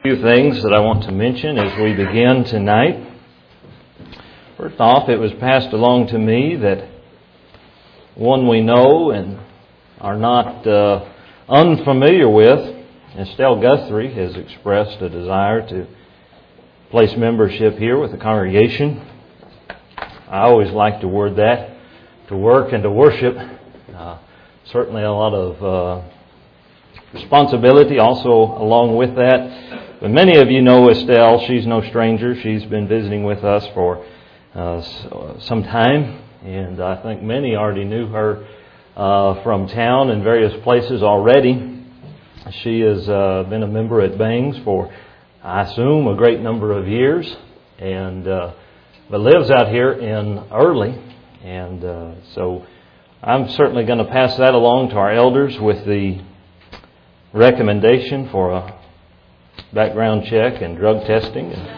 Few things that I want to mention as we begin tonight. First off, it was passed along to me that one we know and are not unfamiliar with, Estelle Guthrie, has expressed a desire to place membership here with the congregation. I always like to word that, to work and to worship. Certainly a lot of responsibility also along with that. But many of you know Estelle. She's no stranger. She's been visiting with us for some time. And I think many already knew her from town and various places already. She has been a member at Bangs for, I assume, a great number of years. And but lives out here in Early. And so I'm certainly going to pass that along to our elders with the recommendation for a background check and drug testing and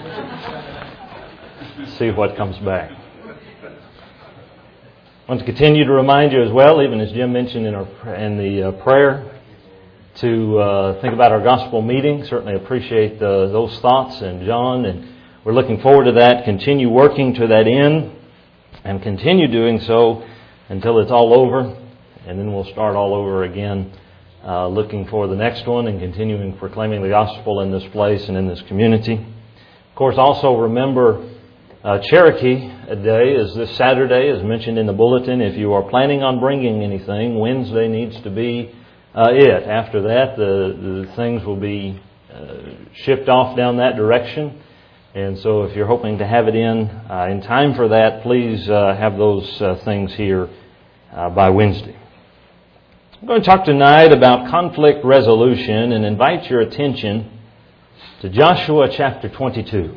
see what comes back. I want to continue to remind you as well, even as Jim mentioned in the prayer, to think about our gospel meeting. Certainly appreciate those thoughts and John, and we're looking forward to that. Continue working to that end and continue doing so until it's all over, and then we'll start all over again. Looking for the next one and continuing proclaiming the gospel in this place and in this community. Of course, also remember Cherokee Day is this Saturday, as mentioned in the bulletin. If you are planning on bringing anything, Wednesday needs to be it. After that, the things will be shipped off down that direction. And so if you're hoping to have it in time for that, please have those things here by Wednesday. I'm going to talk tonight about conflict resolution and invite your attention to Joshua chapter 22. You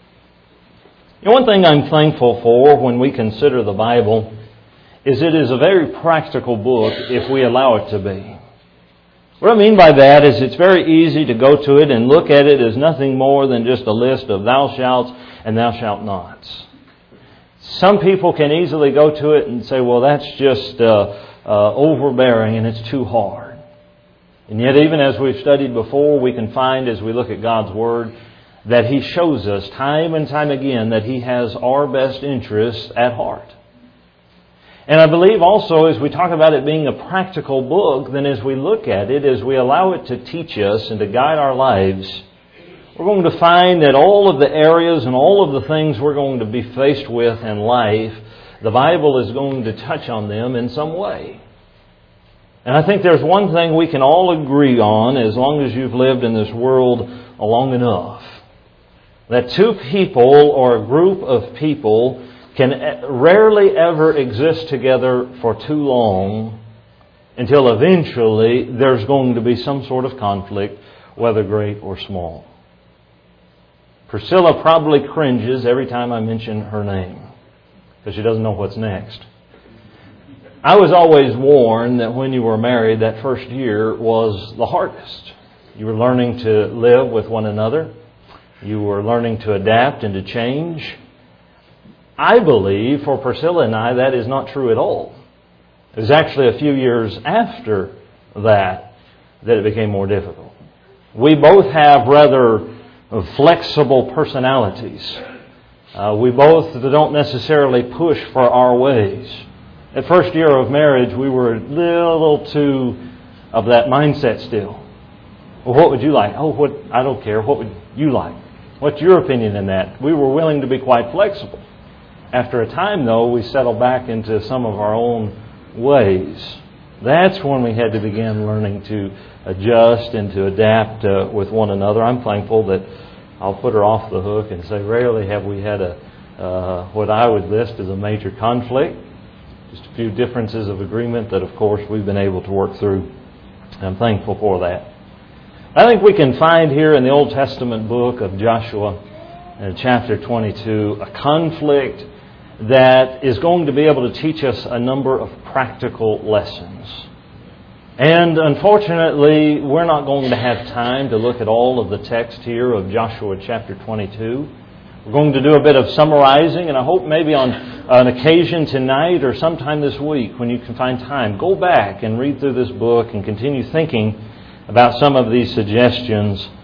know, one thing I'm thankful for when we consider the Bible is it is a very practical book if we allow it to be. What I mean by that is it's very easy to go to it and look at it as nothing more than just a list of thou shalt and thou shalt nots. Some people can easily go to it and say, well, that's just overbearing and it's too hard. And yet, even as we've studied before, we can find as we look at God's Word that He shows us time and time again that He has our best interests at heart. And I believe also as we talk about it being a practical book, then as we look at it, as we allow it to teach us and to guide our lives, we're going to find that all of the areas and all of the things we're going to be faced with in life, the Bible is going to touch on them in some way. And I think there's one thing we can all agree on, as long as you've lived in this world long enough, that two people or a group of people can rarely ever exist together for too long until eventually there's going to be some sort of conflict, whether great or small. Priscilla probably cringes every time I mention her name, because she doesn't know what's next. I was always warned that when you were married, that first year was the hardest. You were learning to live with one another. You were learning to adapt and to change. I believe for Priscilla and I, that is not true at all. It was actually a few years after that it became more difficult. We both have rather flexible personalities. We both don't necessarily push for our ways. At first year of marriage, we were a little too of that mindset still. Well, what would you like? I don't care. What would you like? What's your opinion in that? We were willing to be quite flexible. After a time, though, we settled back into some of our own ways. That's when we had to begin learning to adjust and to adapt with one another. I'm thankful that I'll put her off the hook and say rarely have we had what I would list as a major conflict. Just a few differences of agreement that, of course, we've been able to work through. I'm thankful for that. I think we can find here in the Old Testament book of Joshua, in chapter 22, a conflict that is going to be able to teach us a number of practical lessons. And unfortunately, we're not going to have time to look at all of the text here of Joshua chapter 22. We're going to do a bit of summarizing, and I hope maybe on an occasion tonight or sometime this week when you can find time, go back and read through this book and continue thinking about some of these suggestions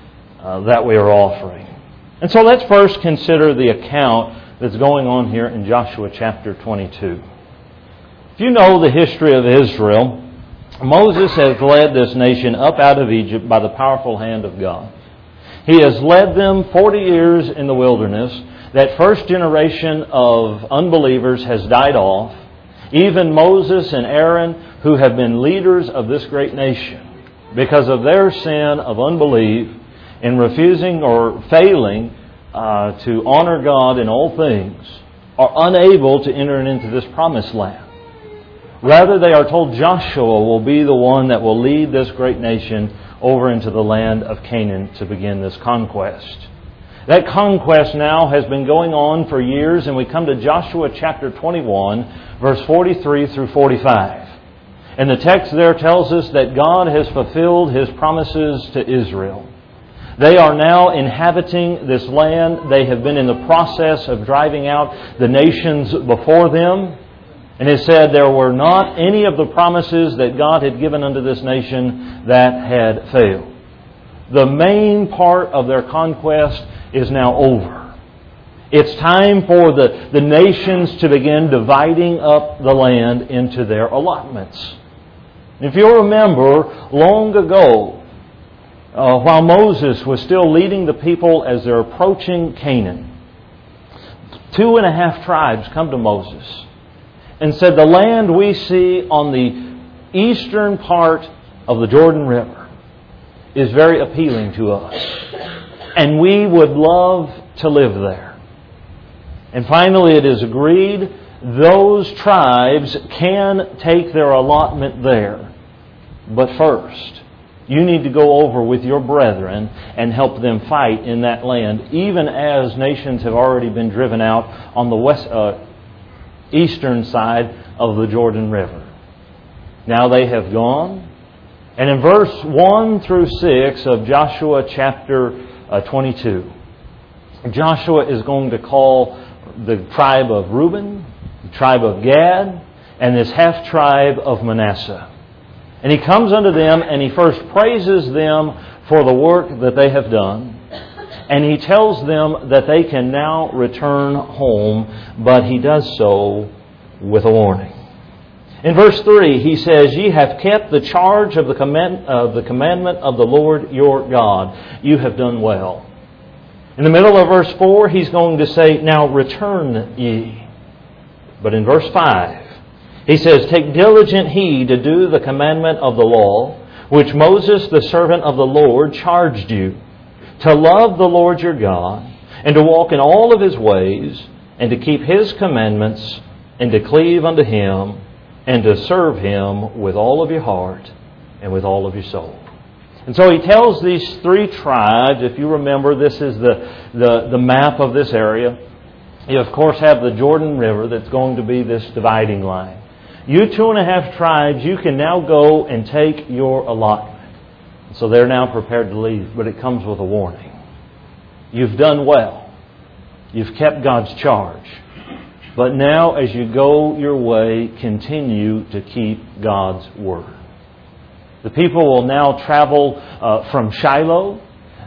that we are offering. And so let's first consider the account that's going on here in Joshua chapter 22. If you know the history of Israel, Moses has led this nation up out of Egypt by the powerful hand of God. He has led them 40 years in the wilderness. That first generation of unbelievers has died off. Even Moses and Aaron, who have been leaders of this great nation, because of their sin of unbelief in refusing or failing to honor God in all things, are unable to enter into this promised land. Rather, they are told Joshua will be the one that will lead this great nation over into the land of Canaan to begin this conquest. That conquest now has been going on for years, and we come to Joshua chapter 21, verse 43 through 45. And the text there tells us that God has fulfilled His promises to Israel. They are now inhabiting this land. They have been in the process of driving out the nations before them. And it said there were not any of the promises that God had given unto this nation that had failed. The main part of their conquest is now over. It's time for the nations to begin dividing up the land into their allotments. If you'll remember, long ago, while Moses was still leading the people as they're approaching Canaan, 2.5 tribes come to Moses and said, the land we see on the eastern part of the Jordan River is very appealing to us, and we would love to live there. And finally it is agreed those tribes can take their allotment there. But first, you need to go over with your brethren and help them fight in that land, even as nations have already been driven out on the eastern side of the Jordan River. Now they have gone. And in verse 1 through 6 of Joshua chapter 22, Joshua is going to call the tribe of Reuben, the tribe of Gad, and this half-tribe of Manasseh. And he comes unto them and he first praises them for the work that they have done. And he tells them that they can now return home, but he does so with a warning. In verse 3, he says, Ye have kept the charge of the commandment of the Lord your God. You have done well. In the middle of verse 4, he's going to say, Now return ye. But in verse 5, he says, Take diligent heed to do the commandment of the law, which Moses, the servant of the Lord, charged you, to love the Lord your God, and to walk in all of His ways, and to keep His commandments, and to cleave unto Him, and to serve Him with all of your heart and with all of your soul. And so he tells these 3 tribes, if you remember, this is the map of this area. You, of course, have the Jordan River that's going to be this dividing line. You 2.5 tribes, you can now go and take your allotment. So they're now prepared to leave, but it comes with a warning. You've done well. You've kept God's charge. But now, as you go your way, continue to keep God's word. The people will now travel from Shiloh.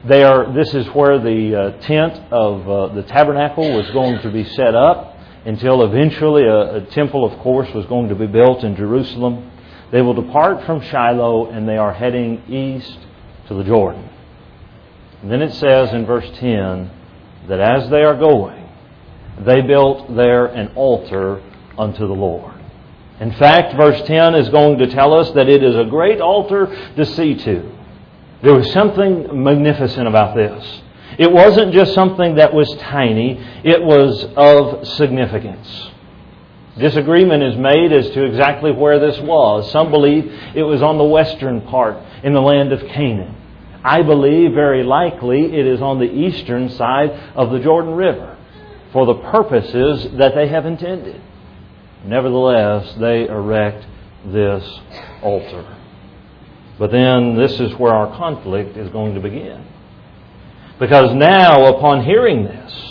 This is where the tent of the tabernacle was going to be set up, until eventually a temple, of course, was going to be built in Jerusalem. They will depart from Shiloh and they are heading east to the Jordan. And then it says in verse 10 that as they are going, they built there an altar unto the Lord. In fact, verse 10 is going to tell us that it is a great altar to see to. There was something magnificent about this. It wasn't just something that was tiny, it was of significance. Disagreement is made as to exactly where this was. Some believe it was on the western part in the land of Canaan. I believe very likely it is on the eastern side of the Jordan River for the purposes that they have intended. Nevertheless, they erect this altar. But then this is where our conflict is going to begin. Because now, upon hearing this,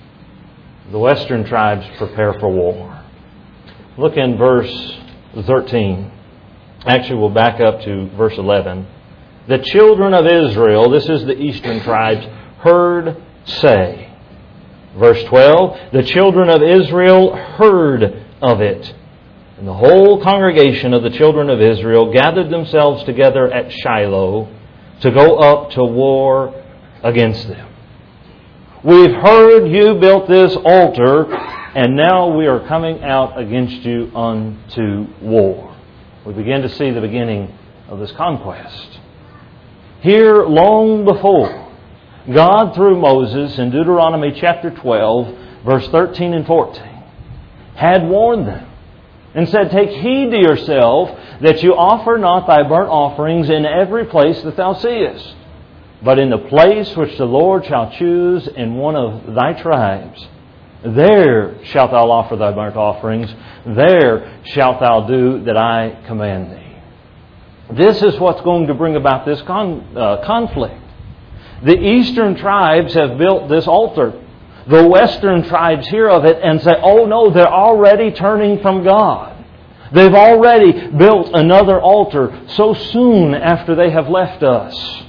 the western tribes prepare for war. Look in verse 13. Actually, we'll back up to verse 11. the children of Israel, this is the eastern tribes, heard say. Verse 12, the children of Israel heard of it. And the whole congregation of the children of Israel gathered themselves together at Shiloh to go up to war against them. We've heard you built this altar, and now we are coming out against you unto war. We begin to see the beginning of this conquest. Here, long before, God, through Moses in Deuteronomy chapter 12, verse 13 and 14, had warned them and said, take heed to yourself that you offer not thy burnt offerings in every place that thou seest, but in the place which the Lord shall choose in one of thy tribes. There shalt thou offer thy burnt offerings. There shalt thou do that I command thee. This is what's going to bring about this conflict. The eastern tribes have built this altar. The western tribes hear of it and say, oh no, they're already turning from God. They've already built another altar so soon after they have left us.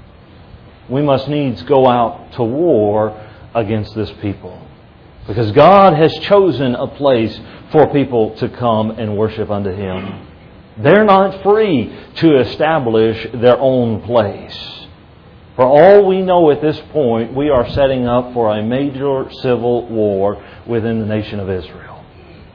We must needs go out to war against this people, because God has chosen a place for people to come and worship unto Him. They're not free to establish their own place. For all we know at this point, we are setting up for a major civil war within the nation of Israel.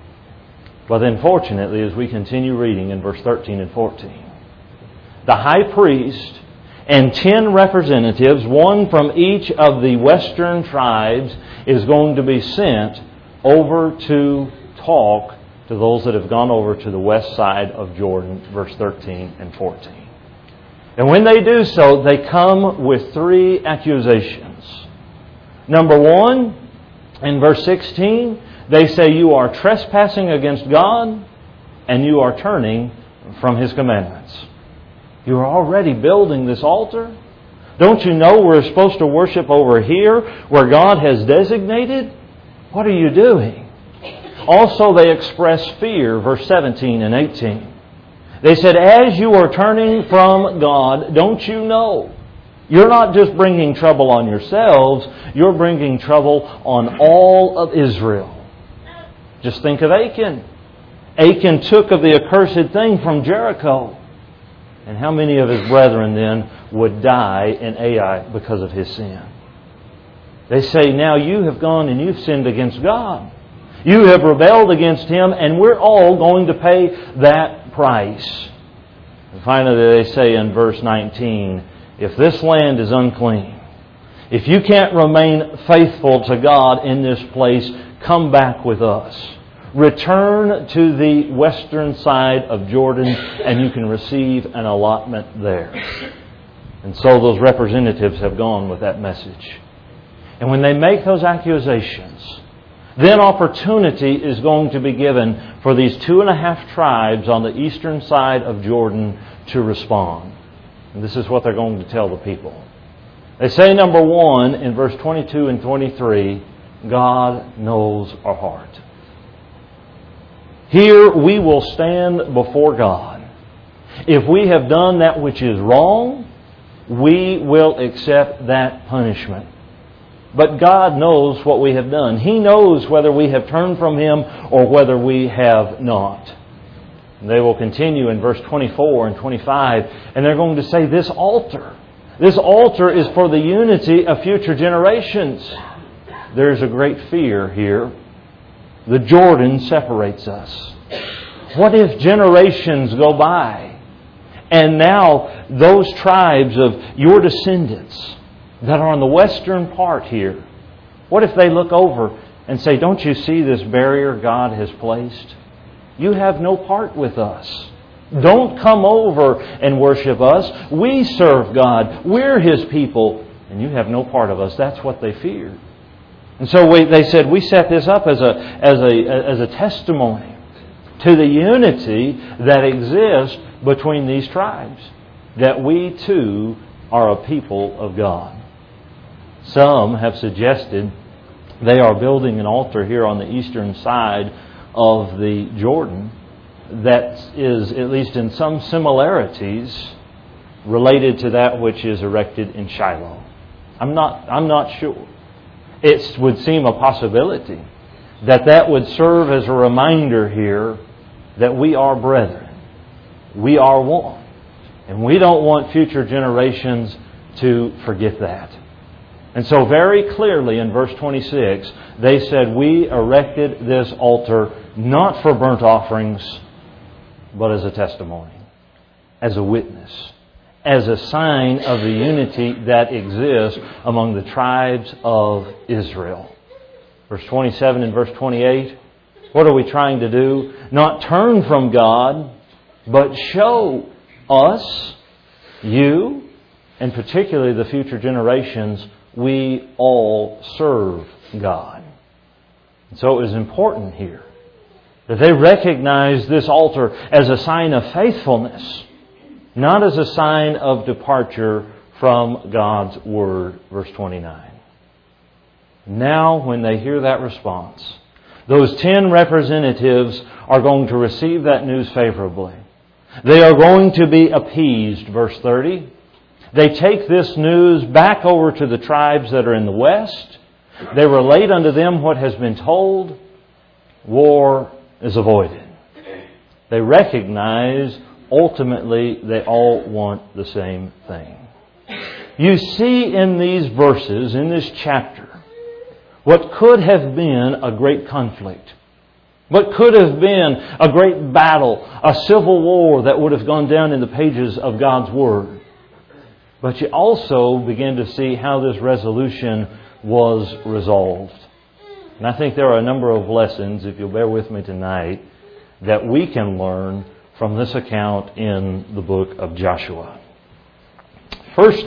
But unfortunately, as we continue reading in verse 13 and 14, the high priest and 10 representatives, one from each of the western tribes, is going to be sent over to talk to those that have gone over to the west side of Jordan, verse 13 and 14. And when they do so, they come with 3 accusations. Number 1, in verse 16, they say you are trespassing against God and you are turning from His commandments. You are already building this altar. Don't you know we're supposed to worship over here where God has designated? What are you doing? Also, they express fear, verse 17 and 18. They said, as you are turning from God, don't you know? You're not just bringing trouble on yourselves, you're bringing trouble on all of Israel. Just think of Achan. Achan took of the accursed thing from Jericho. And how many of his brethren then would die in Ai because of his sin? They say, now you have gone and you've sinned against God. You have rebelled against Him, and we're all going to pay that price. And finally, they say in verse 19, if this land is unclean, if you can't remain faithful to God in this place, come back with us. Return to the western side of Jordan, and you can receive an allotment there. And so those representatives have gone with that message. And when they make those accusations, then opportunity is going to be given for these 2.5 tribes on the eastern side of Jordan to respond. And this is what they're going to tell the people. They say, number 1, in verse 22 and 23, God knows our heart. Here we will stand before God. If we have done that which is wrong, we will accept that punishment. But God knows what we have done. He knows whether we have turned from Him or whether we have not. And they will continue in verse 24 and 25, and they're going to say, this altar is for the unity of future generations. There's a great fear here. The Jordan separates us. What if generations go by and now those tribes of your descendants that are on the western part here, what if they look over and say, don't you see this barrier God has placed? You have no part with us. Don't come over and worship us. We serve God. We're His people. And you have no part of us. That's what they feared. And so they said, we set this up as a testimony to the unity that exists between these tribes, that we too are a people of God. Some have suggested they are building an altar here on the eastern side of the Jordan that is, at least in some similarities, related to that which is erected in Shiloh? I'm not sure. It would seem a possibility that would serve as a reminder here that we are brethren. We are one. And we don't want future generations to forget that. And so very clearly in verse 26, they said, we erected this altar not for burnt offerings, but as a testimony, as a witness, as a sign of the unity that exists among the tribes of Israel. Verse 27 and verse 28, what are we trying to do? Not turn from God, but show us, you, and particularly the future generations, we all serve God. And so it is important here that they recognize this altar as a sign of faithfulness, not as a sign of departure from God's Word. Verse 29. Now, when they hear that response, those 10 representatives are going to receive that news favorably. They are going to be appeased. Verse 30. They take this news back over to the tribes that are in the west. They relate unto them what has been told. War is avoided. They recognize ultimately they all want the same thing. You see in these verses, in this chapter, what could have been a great conflict. What could have been a great battle, a civil war that would have gone down in the pages of God's Word. But you also begin to see how this resolution was resolved. And I think there are a number of lessons, if you'll bear with me tonight, that we can learn from this account in the book of Joshua. First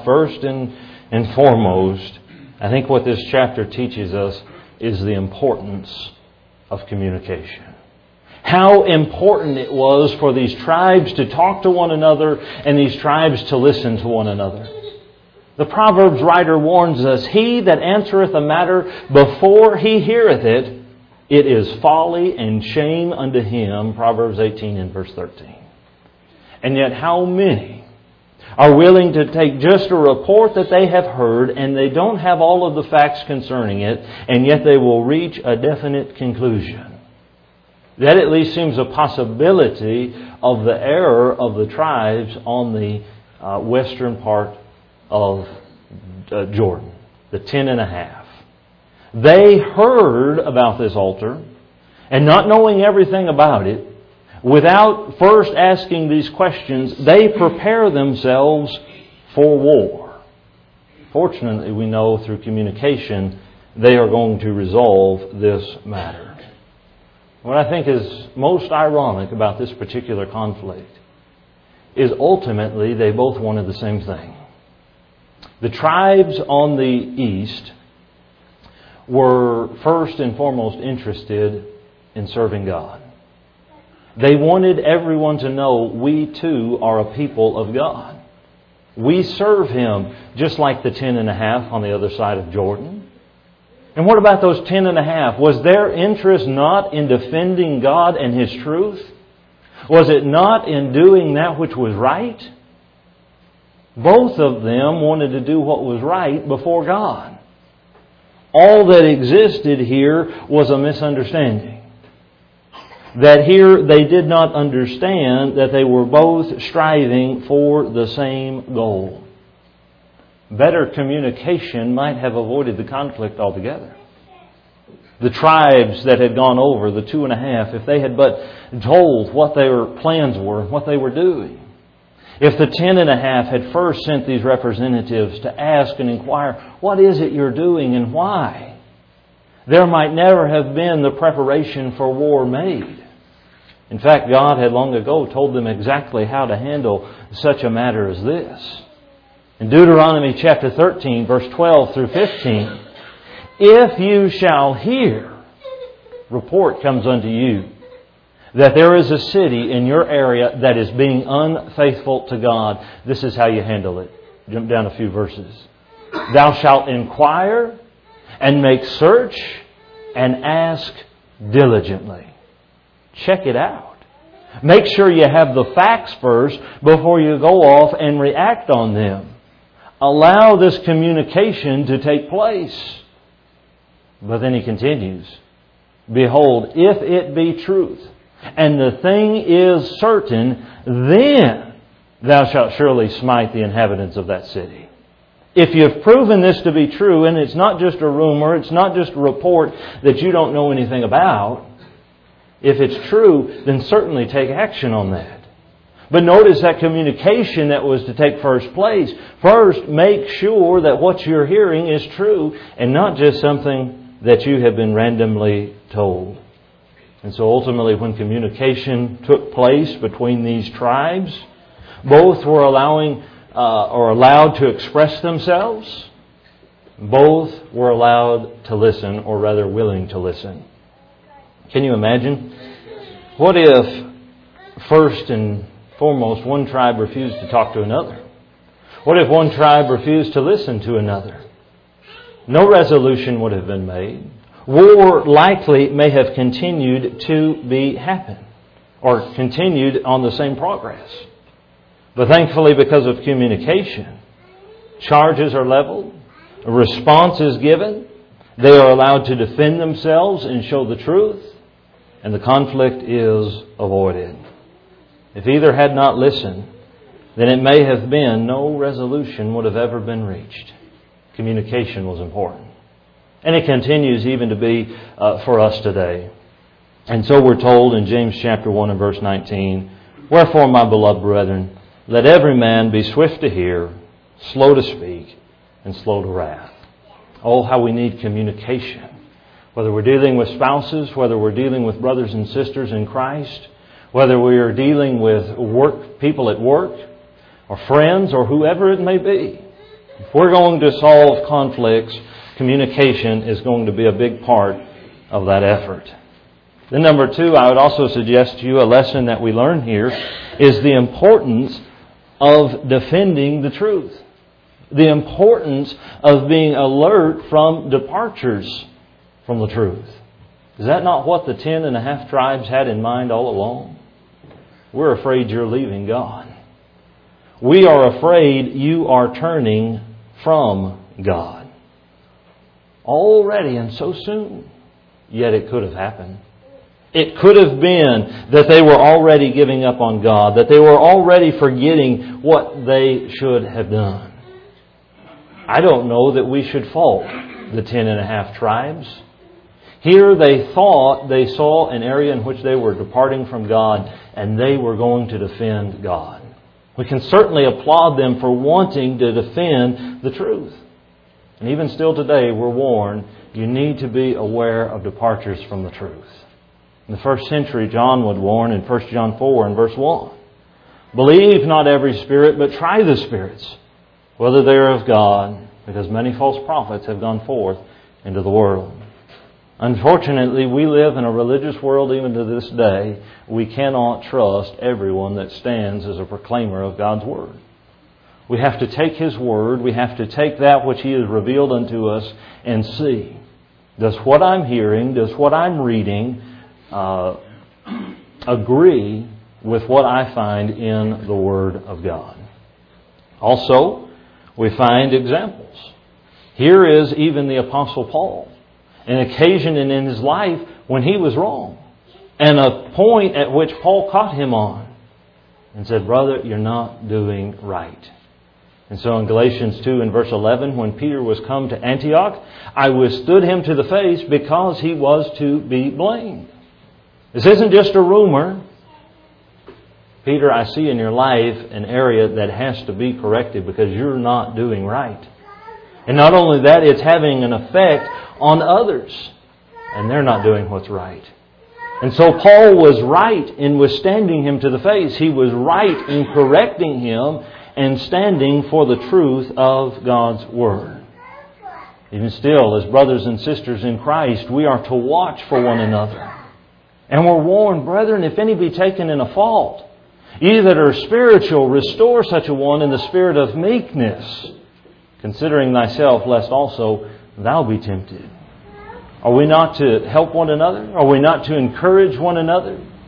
and foremost, I think what this chapter teaches us is the importance of communication. How important it was for these tribes to talk to one another and these tribes to listen to one another. The Proverbs writer warns us, he that answereth a matter before he heareth it, it is folly and shame unto him. Proverbs 18 and verse 13. And yet how many are willing to take just a report that they have heard and they don't have all of the facts concerning it, and yet they will reach a definite conclusion? That at least seems a possibility of the error of the tribes on the western part of Jordan, the 10.5. They heard about this altar, and not knowing everything about it, without first asking these questions, they prepare themselves for war. Fortunately, we know through communication they are going to resolve this matter. What I think is most ironic about this particular conflict is ultimately they both wanted the same thing. The tribes on the east were first and foremost interested in serving God. They wanted everyone to know we too are a people of God. We serve Him just like the 10.5 on the other side of Jordan. And what about those 10.5? Was their interest not in defending God and His truth? Was it not in doing that which was right? Both of them wanted to do what was right before God. All that existed here was a misunderstanding. That here they did not understand that they were both striving for the same goal. Better communication might have avoided the conflict altogether. The tribes that had gone over, the 2.5, if they had but told what their plans were, what they were doing. If the 10.5 had first sent these representatives to ask and inquire, what is it you're doing and why? There might never have been the preparation for war made. In fact, God had long ago told them exactly how to handle such a matter as this. In Deuteronomy chapter 13, verse 12 through 15, if you shall hear, report comes unto you, that there is a city in your area that is being unfaithful to God. This is how you handle it. Jump down a few verses. Thou shalt inquire and make search and ask diligently. Check it out. Make sure you have the facts first before you go off and react on them. Allow this communication to take place. But then he continues, behold, if it be truth, and the thing is certain, then thou shalt surely smite the inhabitants of that city. If you've proven this to be true, and it's not just a rumor, it's not just a report that you don't know anything about, if it's true, then certainly take action on that. But notice that communication that was to take first place. First, make sure that what you're hearing is true and not just something that you have been randomly told. And so ultimately, when communication took place between these tribes, both were allowed to express themselves. Both were allowed to listen, or rather willing to listen. Can you imagine? What if, first and foremost, one tribe refused to talk to another? What if one tribe refused to listen to another? No resolution would have been made. War likely may have continued to happen, or continued on the same progress. But thankfully, because of communication, charges are leveled, a response is given, they are allowed to defend themselves and show the truth, and the conflict is avoided. If either had not listened, then it may have been no resolution would have ever been reached. Communication was important. And it continues even to be for us today. And so we're told in James chapter 1 and verse 19, wherefore, my beloved brethren, let every man be swift to hear, slow to speak, and slow to wrath. Oh, how we need communication. Whether we're dealing with spouses, whether we're dealing with brothers and sisters in Christ, whether we are dealing with people at work, or friends, or whoever it may be. If we're going to solve conflicts, communication is going to be a big part of that effort. Then number 2, I would also suggest to you a lesson that we learn here is the importance of defending the truth. The importance of being alert from departures from the truth. Is that not what the 10.5 tribes had in mind all along? We're afraid you're leaving God. We are afraid you are turning from God. Already and so soon. Yet it could have happened. It could have been that they were already giving up on God, that they were already forgetting what they should have done. I don't know that we should fault the 10.5 tribes. Here they thought they saw an area in which they were departing from God, and they were going to defend God. We can certainly applaud them for wanting to defend the truth. And even still today, we're warned, you need to be aware of departures from the truth. In the first century, John would warn in 1 John 4 and verse 1, believe not every spirit, but try the spirits, whether they are of God, because many false prophets have gone forth into the world. Unfortunately, we live in a religious world even to this day. We cannot trust everyone that stands as a proclaimer of God's Word. We have to take His Word, we have to take that which He has revealed unto us and see, does what I'm hearing, does what I'm reading agree with what I find in the Word of God? Also, we find examples. Here is even the Apostle Paul. An occasion in his life when he was wrong. And a point at which Paul caught him on. And said, brother, you're not doing right. And so in Galatians 2 and verse 11, when Peter was come to Antioch, I withstood him to the face because he was to be blamed. This isn't just a rumor. Peter, I see in your life an area that has to be corrected because you're not doing right. And not only that, it's having an effect on others. And they're not doing what's right. And so Paul was right in withstanding him to the face. He was right in correcting him and standing for the truth of God's Word. Even still, as brothers and sisters in Christ, we are to watch for one another. And we're warned, brethren, if any be taken in a fault, ye that are spiritual, restore such a one in the spirit of meekness, considering thyself, lest also thou be tempted. Are we not to help one another? Are we not to encourage one another?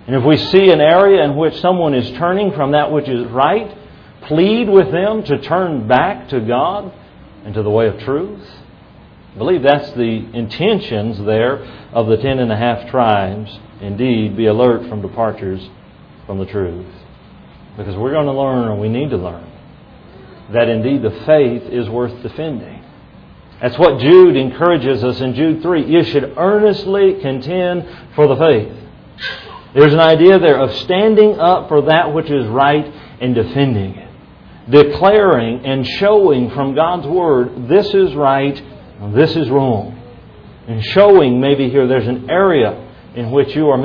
And if we see an area in which someone is turning from that which is right, plead with them to turn back to God and to the way of truth. I believe that's the intentions there of the 10.5 tribes. Indeed, be alert from departures from the truth. Because we're going to learn, or we need to learn, that indeed the faith is worth defending. That's what Jude encourages us in Jude 3. You should earnestly contend for the faith. There's an idea there of standing up for that which is right and defending it. Declaring and showing from God's Word, this is right, this is wrong. And showing maybe here there's an area in which you are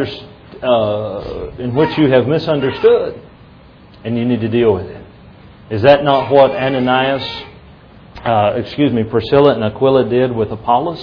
in which you have misunderstood, and you need to deal with it. Is that not what Priscilla and Aquila did with Apollos?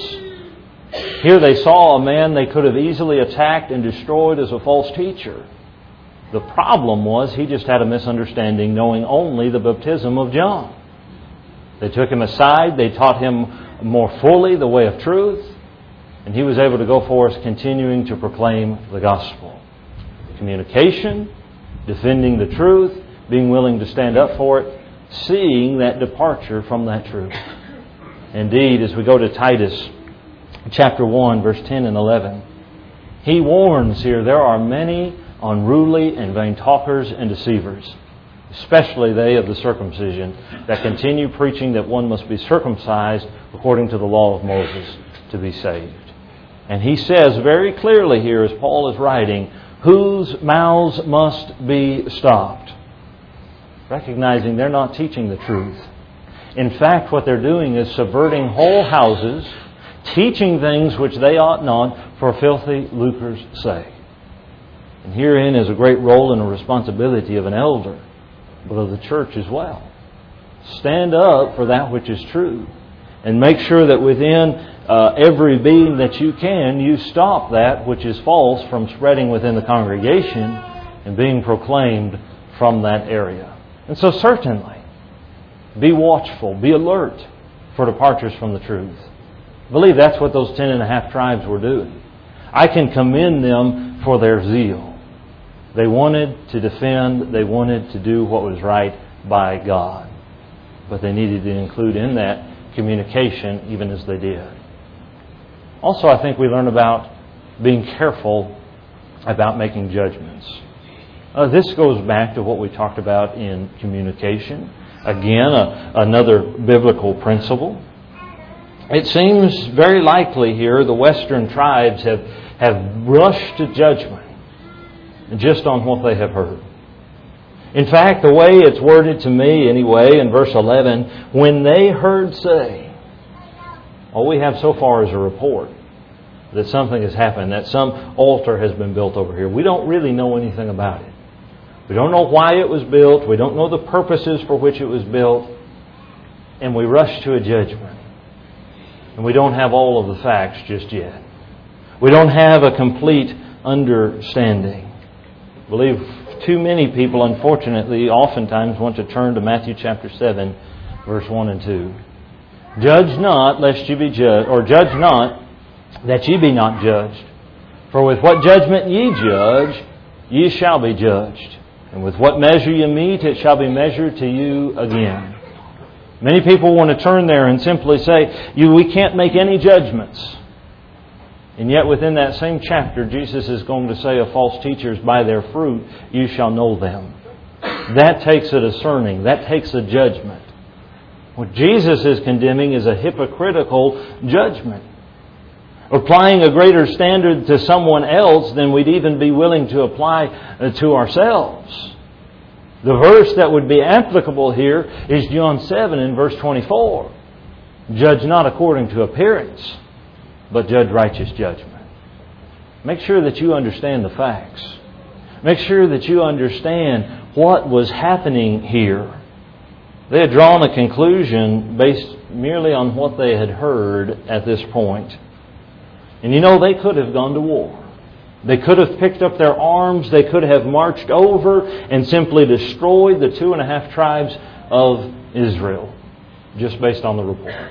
Here they saw a man they could have easily attacked and destroyed as a false teacher. The problem was he just had a misunderstanding, knowing only the baptism of John. They took him aside, they taught him more fully the way of truth, and he was able to go forth continuing to proclaim the gospel. Communication, defending the truth, being willing to stand up for it, seeing that departure from that truth. Indeed, as we go to Titus chapter 1, verse 10 and 11, he warns here, there are many unruly and vain talkers and deceivers, especially they of the circumcision, that continue preaching that one must be circumcised according to the law of Moses to be saved. And he says very clearly here, as Paul is writing, whose mouths must be stopped. Recognizing they're not teaching the truth. In fact, what they're doing is subverting whole houses, teaching things which they ought not for filthy lucre's sake. And herein is a great role and a responsibility of an elder, but of the church as well. Stand up for that which is true, and make sure that within every being that you can, you stop that which is false from spreading within the congregation and being proclaimed from that area. And so certainly, be watchful, be alert for departures from the truth. I believe that's what those 10.5 tribes were doing. I can commend them for their zeal. They wanted to defend, they wanted to do what was right by God. But they needed to include in that communication even as they did. Also, I think we learn about being careful about making judgments. This goes back to what we talked about in communication. Again, another biblical principle. It seems very likely here the Western tribes have rushed to judgment just on what they have heard. In fact, the way it's worded to me anyway in verse 11, when they heard say, all we have so far is a report that something has happened, that some altar has been built over here. We don't really know anything about it. We don't know why it was built. We don't know the purposes for which it was built. And we rush to a judgment. And we don't have all of the facts just yet. We don't have a complete understanding. I believe too many people, unfortunately, oftentimes want to turn to Matthew chapter 7, verse 1 and 2. Judge not, lest you be judged, or judge not, that ye be not judged. For with what judgment ye judge, ye shall be judged. And with what measure you mete, it shall be measured to you again. Many people want to turn there and simply say, we can't make any judgments. And yet within that same chapter, Jesus is going to say of false teachers, by their fruit you shall know them. That takes a discerning. That takes a judgment. What Jesus is condemning is a hypocritical judgment. Applying a greater standard to someone else than we'd even be willing to apply to ourselves. The verse that would be applicable here is John 7 in verse 24. Judge not according to appearance, but judge righteous judgment. Make sure that you understand the facts. Make sure that you understand what was happening here. They had drawn a conclusion based merely on what they had heard at this point. And they could have gone to war. They could have picked up their arms. They could have marched over and simply destroyed the 2.5 tribes of Israel, just based on the report.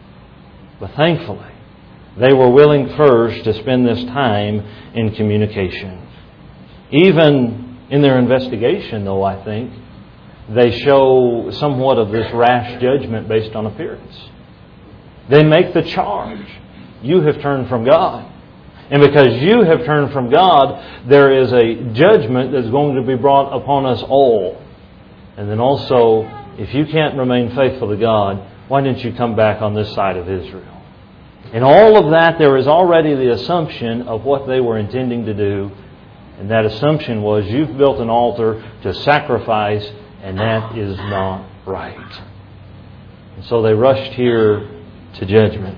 But thankfully, they were willing first to spend this time in communication. Even in their investigation, though, I think, they show somewhat of this rash judgment based on appearance. They make the charge, you have turned from God. And because you have turned from God, there is a judgment that's going to be brought upon us all. And then also, if you can't remain faithful to God, why didn't you come back on this side of Israel? In all of that, there is already the assumption of what they were intending to do. And that assumption was, you've built an altar to sacrifice, and that is not right. And so they rushed here to judgment.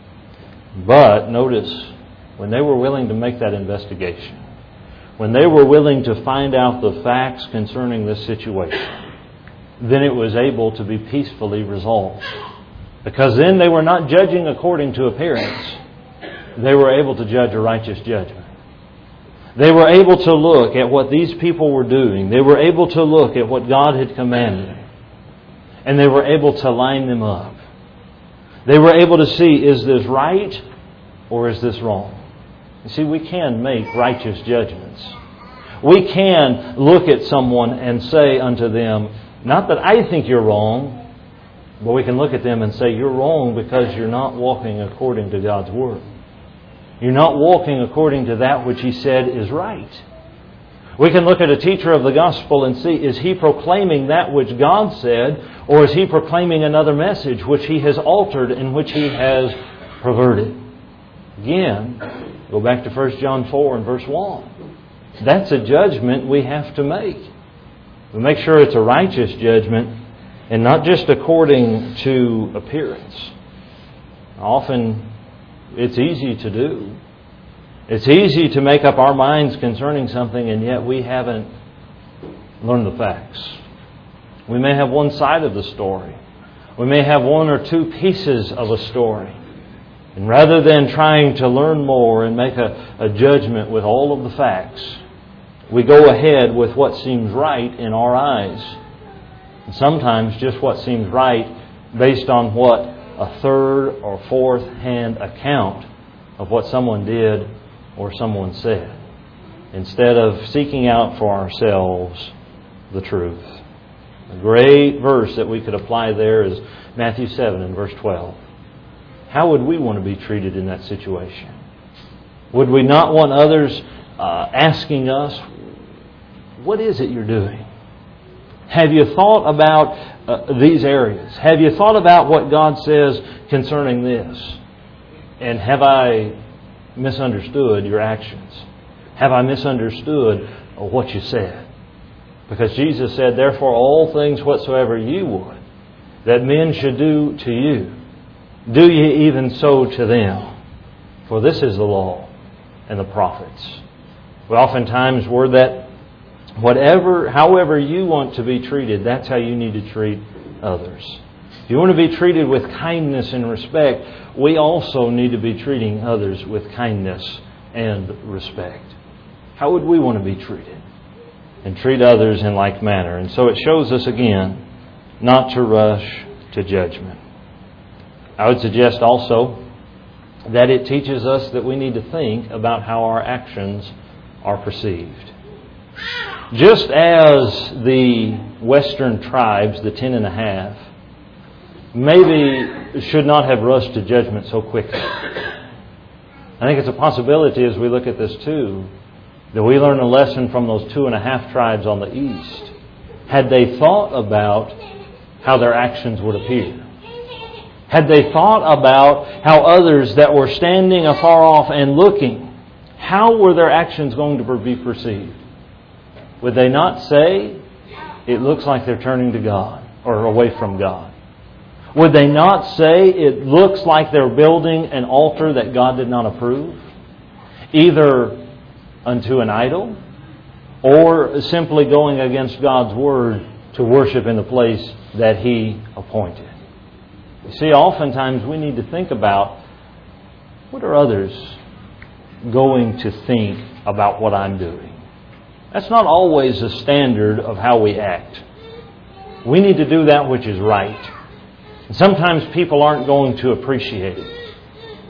But notice, when they were willing to make that investigation, when they were willing to find out the facts concerning this situation, then it was able to be peacefully resolved. Because then they were not judging according to appearance. They were able to judge a righteous judgment. They were able to look at what these people were doing. They were able to look at what God had commanded. And they were able to line them up. They were able to see, is this right or is this wrong? You see, we can make righteous judgments. We can look at someone and say unto them, not that I think you're wrong, but we can look at them and say, you're wrong because you're not walking according to God's Word. You're not walking according to that which He said is right. We can look at a teacher of the gospel and see, is he proclaiming that which God said, or is he proclaiming another message which he has altered and which he has perverted? Again, go back to 1 John 4 and verse 1. That's a judgment we have to make. We make sure it's a righteous judgment and not just according to appearance. Often it's easy to do. It's easy to make up our minds concerning something, and yet we haven't learned the facts. We may have one side of the story. We may have one or two pieces of a story. And rather than trying to learn more and make a judgment with all of the facts, we go ahead with what seems right in our eyes. And sometimes just what seems right based on what a third or fourth hand account of what someone did or someone said, instead of seeking out for ourselves the truth. A great verse that we could apply there is Matthew 7 and verse 12. How would we want to be treated in that situation? Would we not want others asking us, what is it you're doing? Have you thought about these areas? Have you thought about what God says concerning this? And have I misunderstood your actions? Have I misunderstood what you said? Because Jesus said, therefore all things whatsoever you would that men should do to you, do ye even so to them. For this is the law and the prophets. We oftentimes word that however you want to be treated, that's how you need to treat others. If you want to be treated with kindness and respect, we also need to be treating others with kindness and respect. How would we want to be treated? And treat others in like manner. And so it shows us again not to rush to judgment. I would suggest also that it teaches us that we need to think about how our actions are perceived. Just as the western tribes, the 10.5, maybe should not have rushed to judgment so quickly. I think it's a possibility as we look at this too, that we learn a lesson from those 2.5 tribes on the east. Had they thought about how their actions would appear, had they thought about how others that were standing afar off and looking, how were their actions going to be perceived? Would they not say, it looks like they're turning to God or away from God? Would they not say, it looks like they're building an altar that God did not approve? Either unto an idol, or simply going against God's Word to worship in the place that He appointed. You see, oftentimes we need to think about, what are others going to think about what I'm doing? That's not always the standard of how we act. We need to do that which is right. And sometimes people aren't going to appreciate it.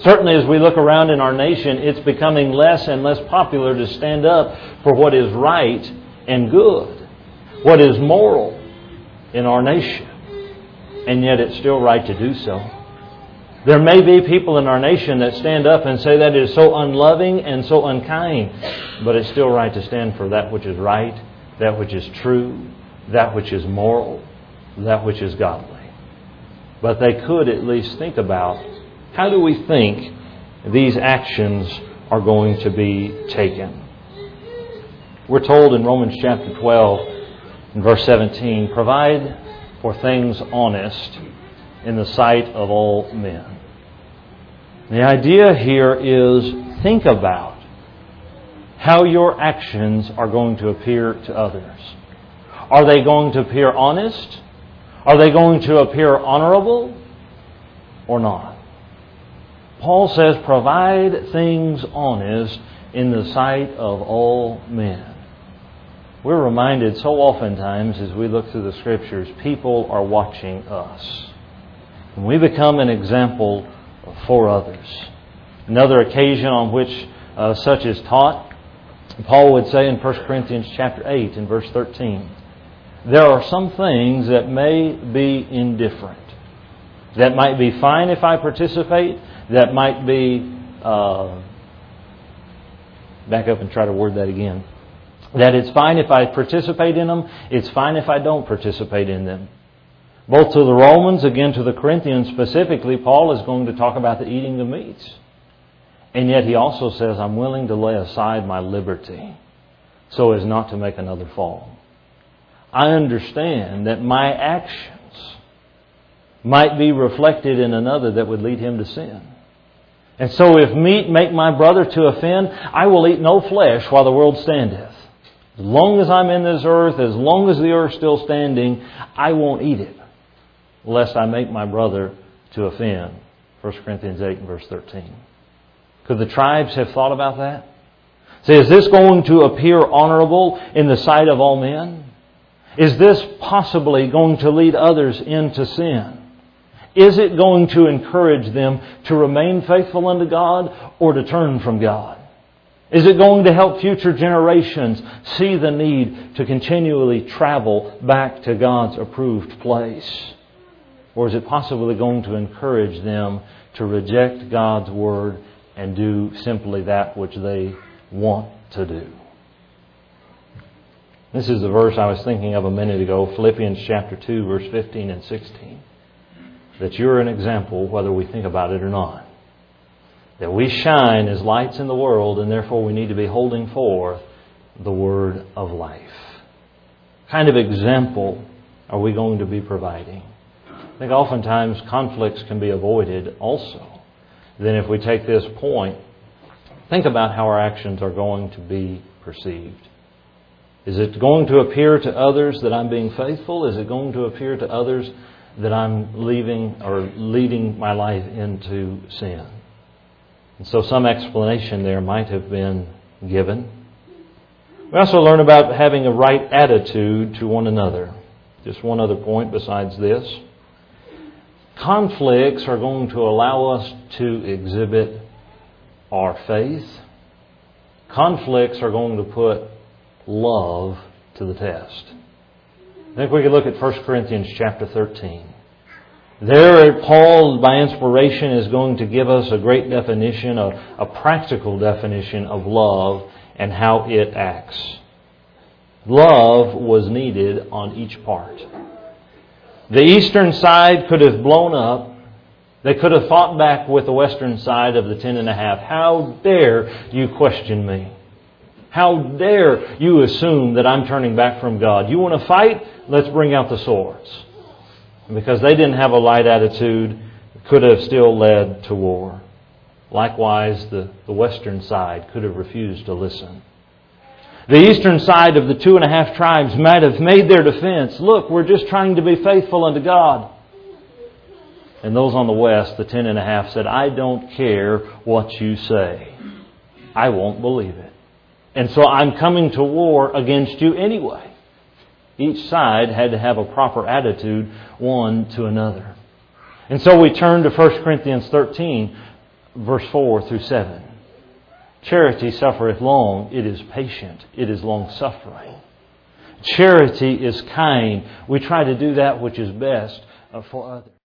Certainly as we look around in our nation, it's becoming less and less popular to stand up for what is right and good, what is moral in our nation. And yet it's still right to do so. There may be people in our nation that stand up and say that is so unloving and so unkind, but it's still right to stand for that which is right, that which is true, that which is moral, that which is godly. But they could at least think about, how do we think these actions are going to be taken? We're told in Romans chapter 12, in verse 17, provide for things honest in the sight of all men. The idea here is, think about how your actions are going to appear to others. Are they going to appear honest? Are they going to appear honorable or not? Paul says, provide things honest in the sight of all men. We're reminded so oftentimes as we look through the Scriptures, people are watching us. And we become an example for others. Another occasion on which such is taught, Paul would say in 1 Corinthians chapter 8 and verse 13, there are some things that may be indifferent. That might be fine if I participate. That might be... back up and try to word that again. That it's fine if I participate in them. It's fine if I don't participate in them. Both to the Romans, again to the Corinthians specifically, Paul is going to talk about the eating of meats. And yet he also says, I'm willing to lay aside my liberty so as not to make another fall. I understand that my actions might be reflected in another that would lead him to sin. And so if meat make my brother to offend, I will eat no flesh while the world standeth. As long as I'm in this earth, as long as the earth's still standing, I won't eat it, lest I make my brother to offend. 1 Corinthians 8 and verse 13. Could the tribes have thought about that? Say, is this going to appear honorable in the sight of all men? Is this possibly going to lead others into sin? Is it going to encourage them to remain faithful unto God or to turn from God? Is it going to help future generations see the need to continually travel back to God's approved place? Or is it possibly going to encourage them to reject God's Word and do simply that which they want to do? This is the verse I was thinking of a minute ago, Philippians chapter 2, verse 15 and 16. That you're an example whether we think about it or not. That we shine as lights in the world, and therefore we need to be holding forth the word of life. What kind of example are we going to be providing? I think oftentimes conflicts can be avoided also. Then if we take this point, think about how our actions are going to be perceived. Is it going to appear to others that I'm being faithful? Is it going to appear to others that I'm leading my life into sin? And so some explanation there might have been given. We also learn about having a right attitude to one another. Just one other point besides this. Conflicts are going to allow us to exhibit our faith. Conflicts are going to put love to the test. I think we could look at 1 Corinthians chapter 13. There, Paul, by inspiration, is going to give us a great definition, a practical definition of love and how it acts. Love was needed on each part. The eastern side could have blown up. They could have fought back with the western side of the 10.5. How dare you question me? How dare you assume that I'm turning back from God? You want to fight? Let's bring out the swords. And because they didn't have a light attitude, it could have still led to war. Likewise, the western side could have refused to listen. The eastern side of the 2.5 tribes might have made their defense. Look, we're just trying to be faithful unto God. And those on the west, the 10.5, said, I don't care what you say. I won't believe it. And so I'm coming to war against you anyway. Each side had to have a proper attitude one to another. And so we turn to 1 Corinthians 13, verse 4 through 7. Charity suffereth long, it is patient, it is long-suffering. Charity is kind. We try to do that which is best for others.